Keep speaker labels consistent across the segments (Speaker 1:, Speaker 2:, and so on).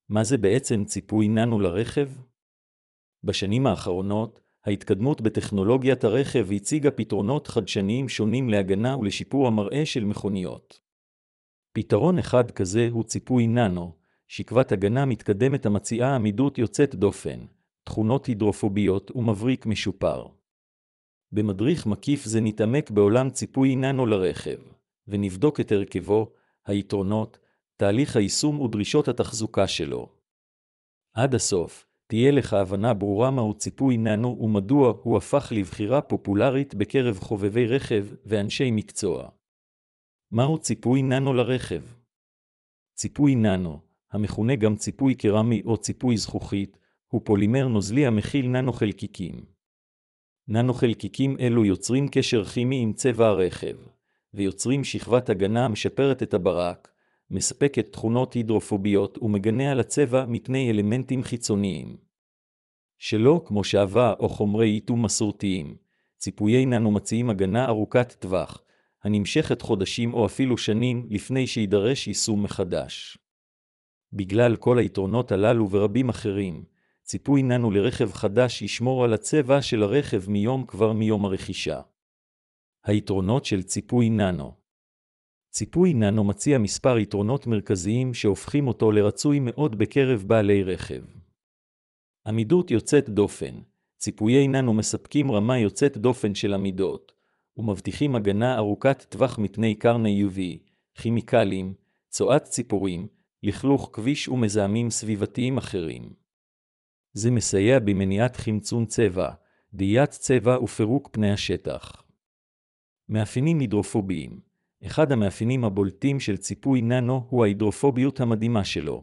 Speaker 1: מה זה בעצם ציפוי ננו לרכב? בשנים האחרונות, ההתקדמות בטכנולוגיית הרכב הציגה פתרונות חדשניים שונים להגנה ולשיפור המראה של מכוניות. פתרון אחד כזה הוא ציפוי ננו, שכבת הגנה מתקדמת המציעה עמידות יוצאת דופן, תכונות הידרופוביות ומבריק משופר. במדריך מקיף זה נתעמק בעולם ציפוי ננו לרכב, ונבדוק את הרכבו, היתרונות, תהליך היישום ודרישות התחזוקה שלו. עד הסוף, תהיה לך הבנה ברורה מהו ציפוי ננו ומדוע הוא הפך לבחירה פופולרית בקרב חובבי רכב ואנשי מקצוע. מהו ציפוי ננו לרכב? ציפוי ננו, המכונה גם ציפוי קרמי או ציפוי זכוכית, הוא פולימר נוזלי המכיל ננו חלקיקים. ננו חלקיקים אלו יוצרים קשר כימי עם צבע הרכב, ויוצרים שכבת הגנה המשפרת את הברק, מספקת תכונות הידרופוביות ומגנה על הצבע מפני אלמנטים חיצוניים. שלא כמו שעווה או חומרי איתום מסורתיים, ציפויי ננו מציעים הגנה ארוכת טווח, הנמשכת חודשים או אפילו שנים לפני שידרש יישום מחדש. בגלל כל היתרונות הללו ורבים אחרים, ציפוי ננו לרכב חדש ישמור על הצבע של הרכב מיום הרכישה. היתרונות של ציפוי ננו. ציפוי ננו מציע מספר יתרונות מרכזיים שהופכים אותו לרצוי מאוד בקרב בעלי רכב. עמידות יוצאת דופן. ציפויי ננו מספקים רמה יוצאת דופן של עמידות, ומבטיחים הגנה ארוכת טווח מפני קרני UV, כימיקלים, צואת ציפורים, לכלוך כביש ומזהמים סביבתיים אחרים. זה מסייע במניעת חמצון צבע, דהיית צבע ופירוק פני השטח. מאפיינים הידרופוביים. אחד המאפיינים הבולטים של ציפוי ננו הוא ההידרופוביות המדהימה שלו.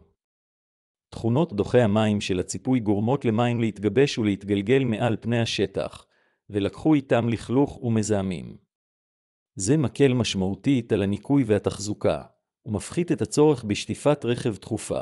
Speaker 1: תכונות דוחי המים של הציפוי גורמות למים להתגבש ולהתגלגל מעל פני השטח, ולקחו איתם לכלוך ומזהמים. זה מקל משמעותית על הניקוי והתחזוקה, ומפחית את הצורך בשטיפת רכב תכופה.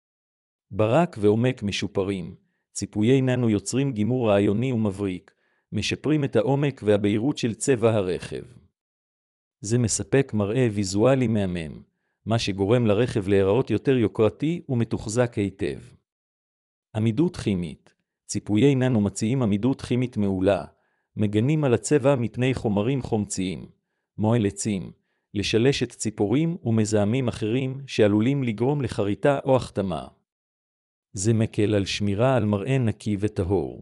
Speaker 1: ברק ועומק משופרים. ציפויי ננו יוצרים גימור רעיוני ומבריק, משפרים את העומק והבהירות של צבע הרכב. זה מספק מראה ויזואלי מהמם, מה שגורם לרכב להיראות יותר יוקרתי ומתוחזק היטב. עמידות כימית. ציפויי ננו מציעים עמידות כימית מעולה, מגנים על הצבע מפני חומרים חומציים, מועל עצים, לשלשת ציפורים ומזהמים אחרים שעלולים לגרום לחריטה או החתמה. זה מקל על שמירה על מראה נקי וטהור.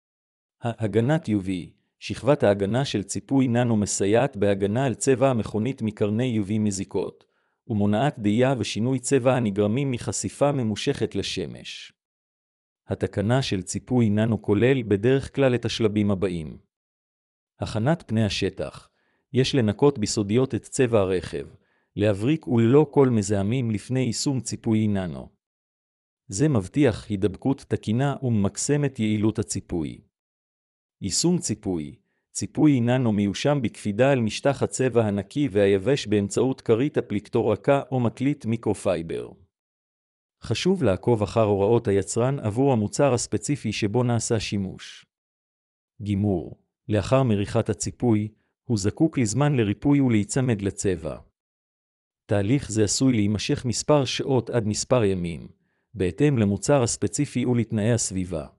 Speaker 1: הגנת UV. שכבת ההגנה של ציפוי ננו מסייעת בהגנה על צבע המכונית מקרני UV מזיקות, ומונעת דהייה ושינוי צבע הנגרמים מחשיפה ממושכת לשמש. התקנה של ציפוי ננו כולל בדרך כלל את השלבים הבאים. הכנת פני השטח. יש לנקות בסודיות את צבע הרכב, להבריק וללא כל מזהמים לפני יישום ציפוי ננו. זה מבטיח הידבקות תקינה וממקסם את יעילות הציפוי. יישום ציפוי. ציפוי ננו מיושם בקפידה על משטח הצבע הנקי והיבש באמצעות כרית אפליקטור רכה או מקליט מיקרופייבר. חשוב לעקוב אחר הוראות היצרן עבור המוצר הספציפי שבו נעשה שימוש. גימור. לאחר מריחת הציפוי, הוא זקוק לזמן לריפוי ולהיצמד לצבע. תהליך זה עשוי להימשך מספר שעות עד מספר ימים, בהתאם למוצר הספציפי ולתנאי הסביבה.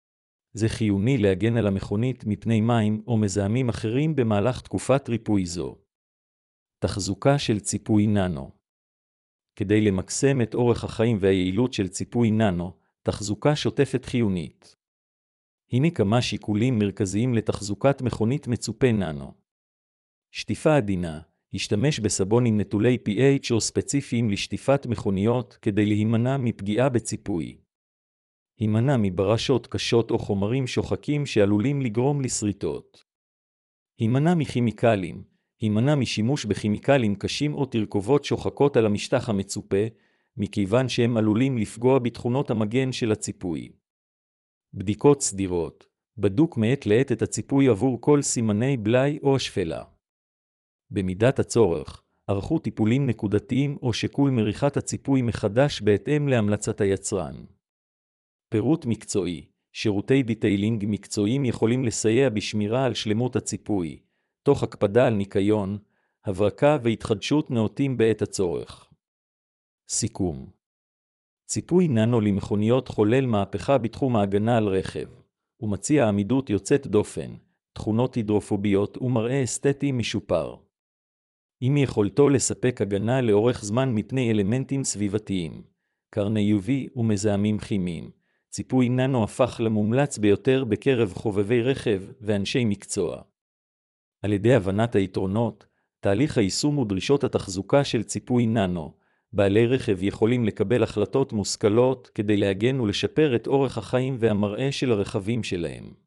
Speaker 1: זה חיוני להגן על המכונית מפני מים או מזהמים אחרים במהלך תקופת ריפוי זו. תחזוקה של ציפוי ננו. כדי למקסם את אורך החיים והיעילות של ציפוי ננו, תחזוקה שוטפת חיונית. הנה כמה שיקולים מרכזיים לתחזוקת מכונית מצופה ננו. שטיפה עדינה. השתמש בסבונים נטולי pH או ספציפיים לשטיפת מכוניות כדי להימנע מפגיעה בציפוי. הימנע מברשות קשות או חומרים שוחקים שעלולים לגרום לסריטות. הימנע מכימיקלים. הימנע משימוש בכימיקלים קשים או תרכובות שוחקות על המשטח המצופה, מכיוון שהם עלולים לפגוע בתכונות המגן של הציפוי. בדיקות סדירות. בדוק מעת לעת את הציפוי עבור כל סימני בלאי או השפלה. במידת הצורך, ערכו טיפולים נקודתיים או שקול מריחת הציפוי מחדש בהתאם להמלצת היצרן. פירוט מקצועי. שירותי דיטיילינג מקצועיים יכולים לסייע בשמירה על שלמות הציפוי, תוך הקפדה על ניקיון, הברקה והתחדשות נאותים בעת הצורך. סיכום. ציפוי ננו למכוניות חולל מהפכה בתחום ההגנה על רכב. הוא מציע עמידות יוצאת דופן, תכונות הידרופוביות ומראה אסתטי משופר. עם יכולתו לספק הגנה לאורך זמן מפני אלמנטים סביבתיים, קרני UV ומזהמים כימיים, ציפוי ננו הפך למומלץ ביותר בקרב חובבי רכב ואנשי מקצוע. על ידי הבנת היתרונות, תהליך היישום ודרישות התחזוקה של ציפוי ננו, בעלי רכב יכולים לקבל החלטות מושכלות כדי להגן ולשפר את אורח החיים והמראה של הרכבים שלהם.